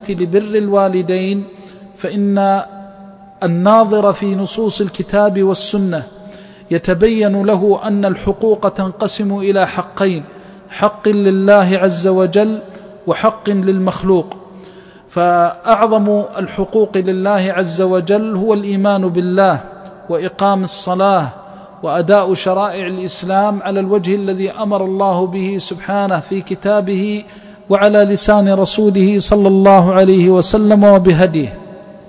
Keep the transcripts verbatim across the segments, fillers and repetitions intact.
لبر الوالدين، فإن الناظر في نصوص الكتاب والسنة يتبين له أن الحقوق تنقسم إلى حقين: حق لله عز وجل وحق للمخلوق. فأعظم الحقوق لله عز وجل هو الإيمان بالله وإقام الصلاة وأداء شرائع الإسلام على الوجه الذي أمر الله به سبحانه في كتابه وعلى لسان رسوله صلى الله عليه وسلم وبهديه.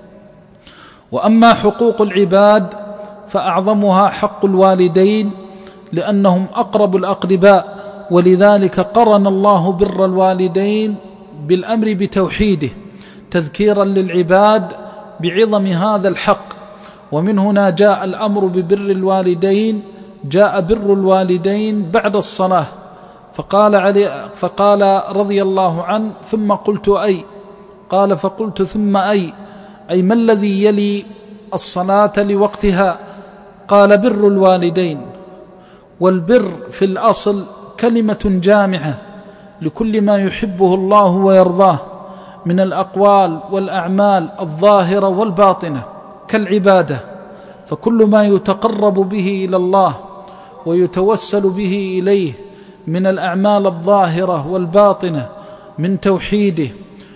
وأما حقوق العباد فأعظمها حق الوالدين، لأنهم أقرب الأقرباء، ولذلك قرن الله بر الوالدين بالأمر بتوحيده تذكيرا للعباد بعظم هذا الحق. ومن هنا جاء الأمر ببر الوالدين، جاء بر الوالدين بعد الصلاة، فقال, علي فقال رضي الله عنه: ثم قلت أي؟ قال: فقلت ثم أي؟ أي ما الذي يلي الصلاة لوقتها؟ قال: بر الوالدين. والبر في الأصل كلمة جامعة لكل ما يحبه الله ويرضاه من الأقوال والأعمال الظاهرة والباطنة كالعبادة، فكل ما يتقرب به إلى الله ويتوسل به إليه من الأعمال الظاهرة والباطنة من توحيده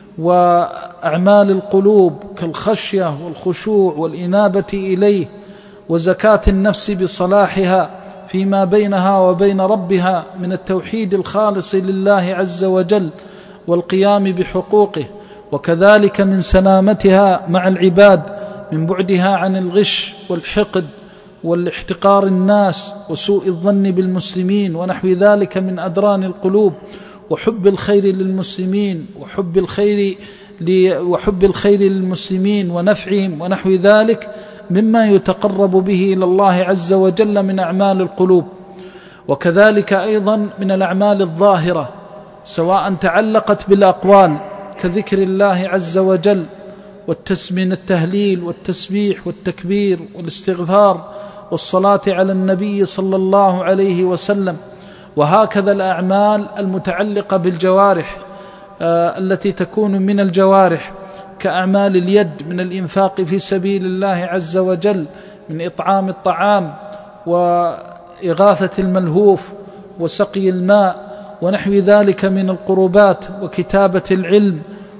وأعمال القلوب كالخشية والخشوع والإنابة إليه وزكاة النفس بصلاحها فيما بينها وبين ربها من التوحيد الخالص لله عز وجل والقيام بحقوقه، وكذلك من سلامتها مع العباد من بعدها عن الغش والحقد والاحتقار الناس وسوء الظن بالمسلمين ونحو ذلك من أدران القلوب، وحب الخير للمسلمين وحب الخير وحب الخير للمسلمين ونفعهم ونحو ذلك مما يتقرب به إلى الله عز وجل من أعمال القلوب. وكذلك أيضا من الأعمال الظاهرة سواء تعلقت بالأقوال كذكر الله عز وجل والتسمين التهليل والتسبيح والتكبير والاستغفار والصلاة على النبي صلى الله عليه وسلم، وهكذا الأعمال المتعلقة بالجوارح آه التي تكون من الجوارح كأعمال اليد من الإنفاق في سبيل الله عز وجل من إطعام الطعام وإغاثة الملهوف وسقي الماء ونحو ذلك من القربات وكتابة العلم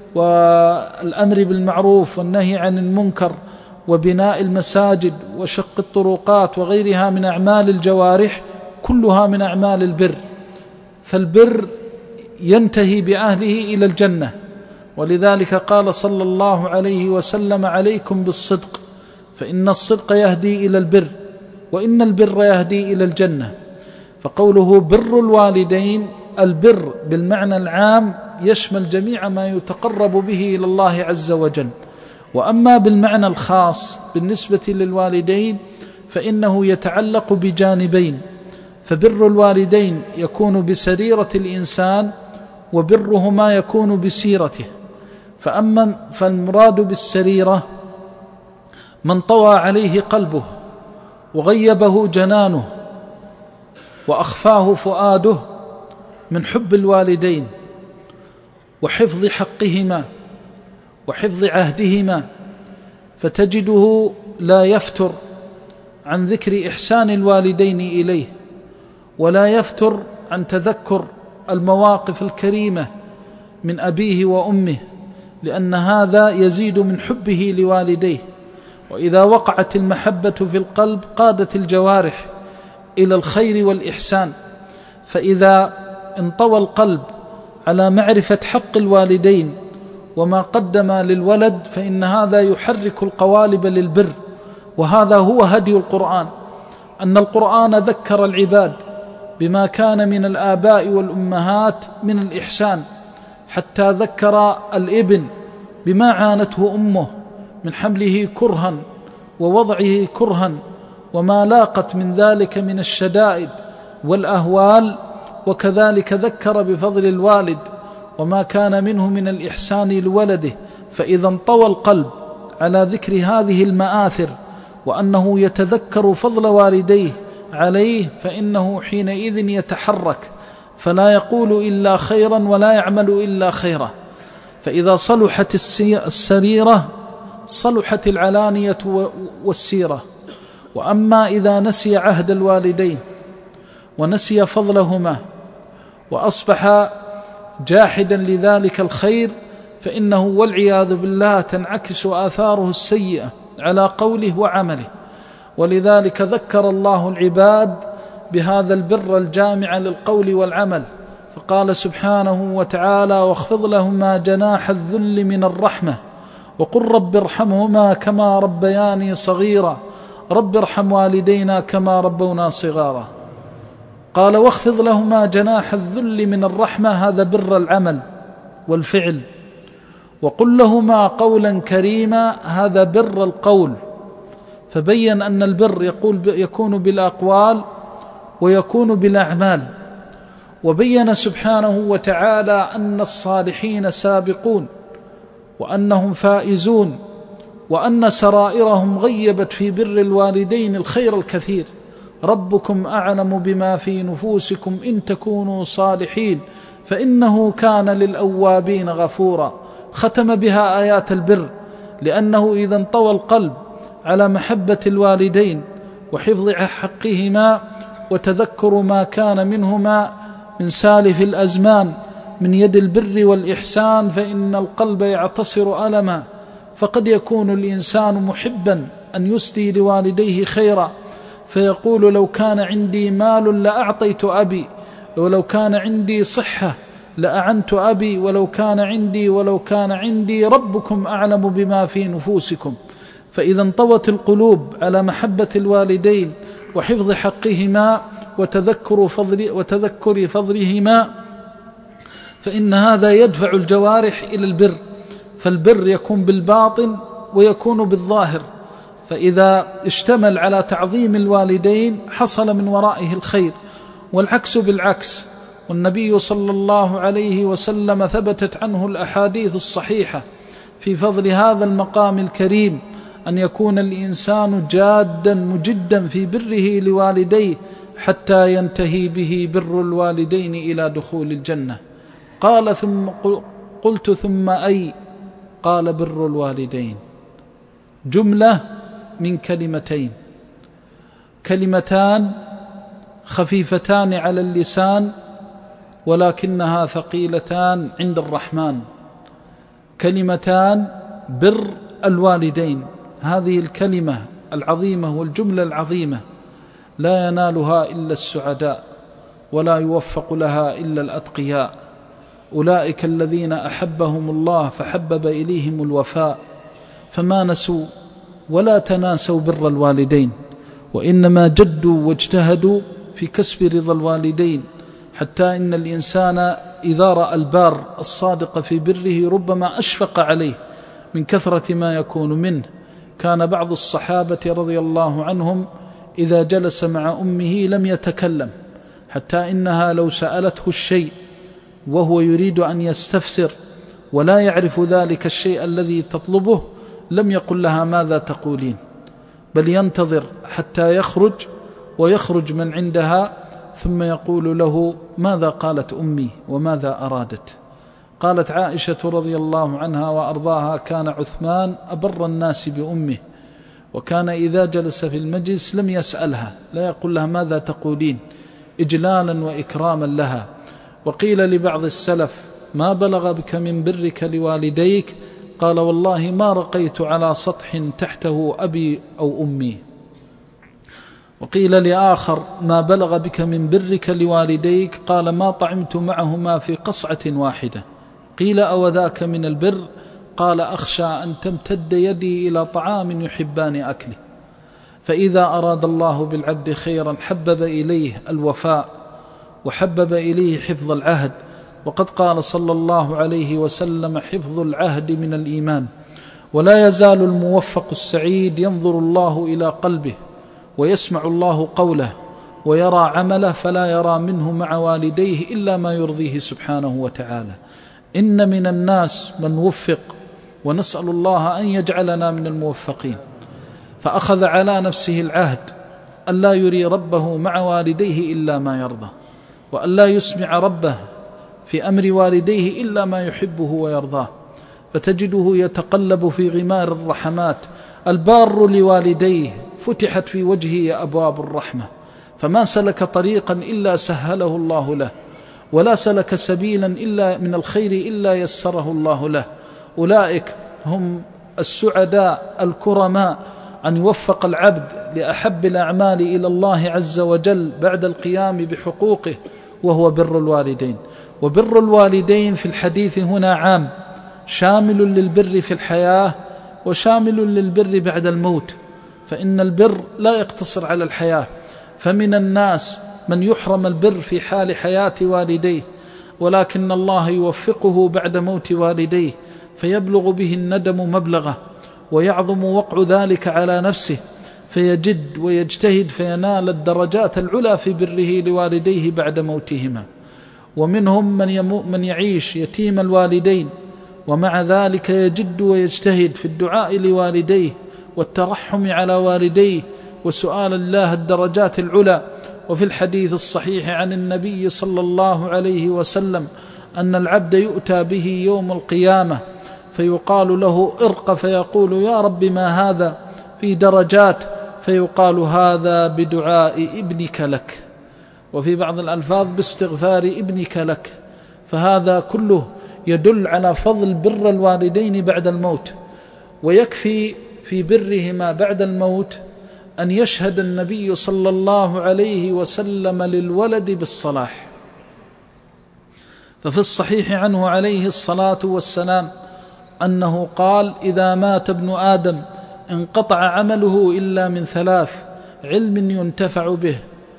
والأمر بالمعروف والنهي عن المنكر وبناء المساجد وشق الطرقات وغيرها من أعمال الجوارح، كلها من أعمال البر. فالبر ينتهي بأهله إلى الجنة، ولذلك قال صلى الله عليه وسلم: عليكم بالصدق فإن الصدق يهدي إلى البر وإن البر يهدي إلى الجنة. فقوله بر الوالدين، البر بالمعنى العام يشمل جميع ما يتقرب به إلى الله عز وجل. وأما بالمعنى الخاص بالنسبة للوالدين فإنه يتعلق بجانبين، فبر الوالدين يكون بسريرة الإنسان وبرهما يكون بسيرته. فأما فالمراد بالسريرة من طوى عليه قلبه وغيبه جنانه وأخفاه فؤاده من حب الوالدين وحفظ حقهما وحفظ عهدهما، فتجده لا يفتر عن ذكر إحسان الوالدين إليه ولا يفتر عن تذكر المواقف الكريمة من أبيه وأمه، لأن هذا يزيد من حبه لوالديه. وإذا وقعت المحبة في القلب قادت الجوارح إلى الخير والإحسان. فإذا انطوى القلب على معرفة حق الوالدين وما قدم للولد فإن هذا يحرك القوالب للبر. وهذا هو هدي القرآن، أن القرآن ذكر العباد بما كان من الآباء والأمهات من الإحسان، حتى ذكر الابن بما عانته أمه من حمله كرها ووضعه كرها وما لاقت من ذلك من الشدائد والأهوال، وكذلك ذكر بفضل الوالد وما كان منه من الإحسان لولده. فإذا انطوى القلب على ذكر هذه المآثر وأنه يتذكر فضل والديه عليه فإنه حينئذ يتحرك فلا يقول إلا خيرا ولا يعمل إلا خيرا. فإذا صلحت السريرة صلحت العلانية والسيرة. وأما إذا نسي عهد الوالدين ونسي فضلهما وأصبح جاحدا لذلك الخير فإنه والعياذ بالله تنعكس آثاره السيئة على قوله وعمله. ولذلك ذكر الله العباد بهذا البر الجامع للقول والعمل، فقال سبحانه وتعالى: واخفض لهما جناح الذل من الرحمة وقل رب ارحمهما كما ربياني صغيرا رب ارحم والدينا كما ربونا صغارا. قال: واخفض لهما جناح الذل من الرحمة، هذا بر العمل والفعل. وقل لهما قولا كريما، هذا بر القول. فبين أن البر يقول يكون بالأقوال ويكون بالأعمال. وبين سبحانه وتعالى أن الصالحين سابقون وأنهم فائزون، وأن سرائرهم غيبت في بر الوالدين الخير الكثير. ربكم أعلم بما في نفوسكم إن تكونوا صالحين فإنه كان للأوابين غفورا. ختم بها آيات البر، لأنه إذا انطوى القلب على محبة الوالدين وحفظ حقهما وتذكر ما كان منهما من سالف الأزمان من يد البر والإحسان، فإن القلب يعتصر ألما. فقد يكون الإنسان محبا أن يسدي لوالديه خيرا، فيقول: لو كان عندي مال لأعطيت أبي، ولو كان عندي صحة لأعنت أبي، ولو كان عندي ولو كان عندي ربكم أعلم بما في نفوسكم. فإذا انطوت القلوب على محبة الوالدين وحفظ حقهما وتذكر فضل وتذكر فضلهما فإن هذا يدفع الجوارح إلى البر. فالبر يكون بالباطن ويكون بالظاهر، فإذا اشتمل على تعظيم الوالدين حصل من ورائه الخير، والعكس بالعكس. والنبي صلى الله عليه وسلم ثبتت عنه الأحاديث الصحيحة في فضل هذا المقام الكريم، أن يكون الإنسان جادا مجدا في بره لوالديه حتى ينتهي به بر الوالدين إلى دخول الجنة. قال: ثم قلت ثم أي؟ قال: بر الوالدين. جملة من كلمتين، كلمتان خفيفتان على اللسان ولكنها ثقيلتان عند الرحمن. كلمتان: بر الوالدين. هذه الكلمة العظيمة والجملة العظيمة لا ينالها إلا السعداء، ولا يوفق لها إلا الأتقياء. أولئك الذين أحبهم الله فحبب إليهم الوفاء، فما نسوا ولا تناسوا بر الوالدين، وإنما جدوا واجتهدوا في كسب رضا الوالدين، حتى إن الإنسان إذا رأى البار الصادق في بره ربما أشفق عليه من كثرة ما يكون منه. كان بعض الصحابة رضي الله عنهم إذا جلس مع أمه لم يتكلم، حتى إنها لو سألته الشيء وهو يريد أن يستفسر ولا يعرف ذلك الشيء الذي تطلبه لم يقل لها ماذا تقولين، بل ينتظر حتى يخرج ويخرج من عندها ثم يقول له: ماذا قالت أمي وماذا أرادت؟ قالت عائشة رضي الله عنها وأرضاها: كان عثمان أبر الناس بأمه، وكان إذا جلس في المجلس لم يسألها، لا يقول لها ماذا تقولين، إجلالا وإكراما لها. وقيل لبعض السلف: ما بلغ بك من برك لوالديك؟ قال: والله ما رقيت على سطح تحته أبي أو أمي. وقيل لآخر: ما بلغ بك من برك لوالديك؟ قال: ما طعمت معهما في قصعة واحدة. قيل: أو ذاك من البر؟ قال: أخشى أن تمتد يدي إلى طعام يحبان أكله. فإذا أراد الله بالعبد خيرا حبب إليه الوفاء وحبب إليه حفظ العهد. وقد قال صلى الله عليه وسلم: حفظ العهد من الإيمان. ولا يزال الموفق السعيد ينظر الله إلى قلبه ويسمع الله قوله ويرى عمله، فلا يرى منه مع والديه إلا ما يرضيه سبحانه وتعالى. إن من الناس من وفق، ونسأل الله أن يجعلنا من الموفقين، فأخذ على نفسه العهد ألا يري ربه مع والديه إلا ما يرضى، وألا يسمع ربه في أمر والديه إلا ما يحبه ويرضاه. فتجده يتقلب في غمار الرحمات. البار لوالديه فتحت في وجهه أبواب الرحمة، فما سلك طريقا إلا سهله الله له، ولا سلك سبيلا إلا من الخير إلا يسره الله له. أولئك هم السعداء الكرماء، أن يوفق العبد لأحب الأعمال إلى الله عز وجل بعد القيام بحقوقه، وهو بر الوالدين. وبر الوالدين في الحديث هنا عام، شامل للبر في الحياة وشامل للبر بعد الموت، فإن البر لا يقتصر على الحياة، فمن الناس من يحرم البر في حال حياة والديه، ولكن الله يوفقه بعد موت والديه فيبلغ به الندم مبلغه، ويعظم وقع ذلك على نفسه فيجد ويجتهد فينال الدرجات العلى في بره لوالديه بعد موتهما. ومنهم من, يمو من يعيش يتيم الوالدين، ومع ذلك يجد ويجتهد في الدعاء لوالديه والترحم على والديه وسؤال الله الدرجات العلى. وفي الحديث الصحيح عن النبي صلى الله عليه وسلم أن العبد يؤتى به يوم القيامة فيقال له ارق، فيقول يا رب ما هذا؟ في درجات، فيقال هذا بدعاء ابنك لك، وفي بعض الألفاظ باستغفار ابنك لك. فهذا كله يدل على فضل بر الوالدين بعد الموت. ويكفي في برهما بعد الموت أن يشهد النبي صلى الله عليه وسلم للولد بالصلاح. ففي الصحيح عنه عليه الصلاة والسلام أنه قال إذا مات ابن آدم انقطع عمله إلا من ثلاث: علم ينتفع به،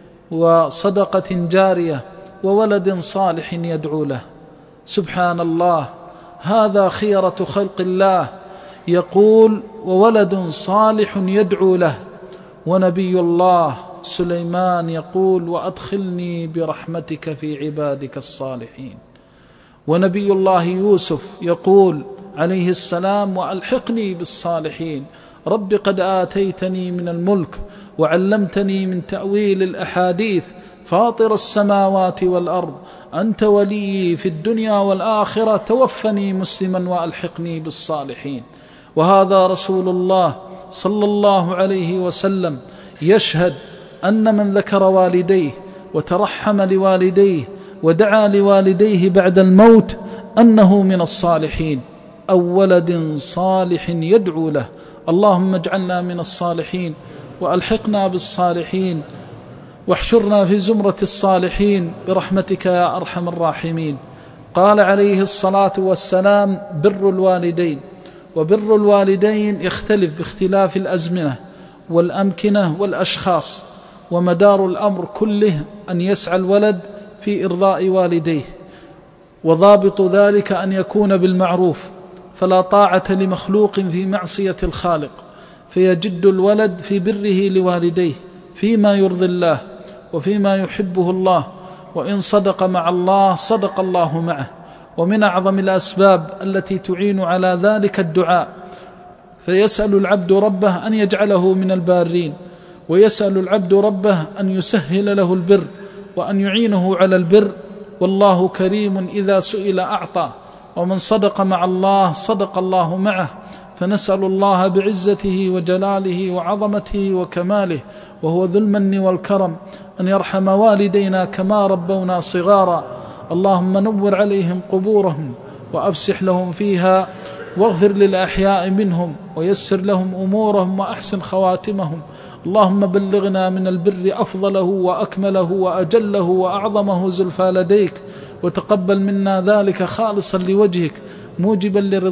وصدقة جارية، وولد صالح يدعو له. سبحان الله، هذا خيرة خلق الله يقول وولد صالح يدعو له. ونبي الله سليمان يقول وأدخلني برحمتك في عبادك الصالحين. ونبي الله يوسف يقول عليه السلام وألحقني بالصالحين، رب قد آتيتني من الملك وعلمتني من تأويل الأحاديث، فاطر السماوات والأرض، أنت ولي في الدنيا والآخرة، توفني مسلما وألحقني بالصالحين. وهذا رسول الله صلى الله عليه وسلم يشهد أن من ذكر والديه وترحم لوالديه ودعا لوالديه بعد الموت أنه من الصالحين، أو ولد صالح يدعو له. اللهم اجعلنا من الصالحين وألحقنا بالصالحين واحشرنا في زمرة الصالحين برحمتك يا أرحم الراحمين. قال عليه الصلاة والسلام بر الوالدين. وبر الوالدين يختلف باختلاف الأزمنة والأمكنة والأشخاص، ومدار الأمر كله أن يسعى الولد في إرضاء والديه، وضابط ذلك أن يكون بالمعروف، فلا طاعة لمخلوق في معصية الخالق، فيجد الولد في بره لوالديه فيما يرضي الله وفيما يحبه الله، وإن صدق مع الله صدق الله معه. ومن أعظم الأسباب التي تعين على ذلك الدعاء، فيسأل العبد ربه أن يجعله من البارين، ويسأل العبد ربه أن يسهل له البر وأن يعينه على البر، والله كريم إذا سئل أعطى، ومن صدق مع الله صدق الله معه. فنسأل الله بعزته وجلاله وعظمته وكماله وهو ذو المن والكرم أن يرحم والدينا كما ربونا صغارا. اللهم نور عليهم قبورهم وأفسح لهم فيها، واغفر للأحياء منهم ويسر لهم أمورهم وأحسن خواتمهم. اللهم بلغنا من البر أفضله وأكمله وأجله وأعظمه زلفى لديك، وتقبل منا ذلك خالصا لوجهك موجبا لرضاك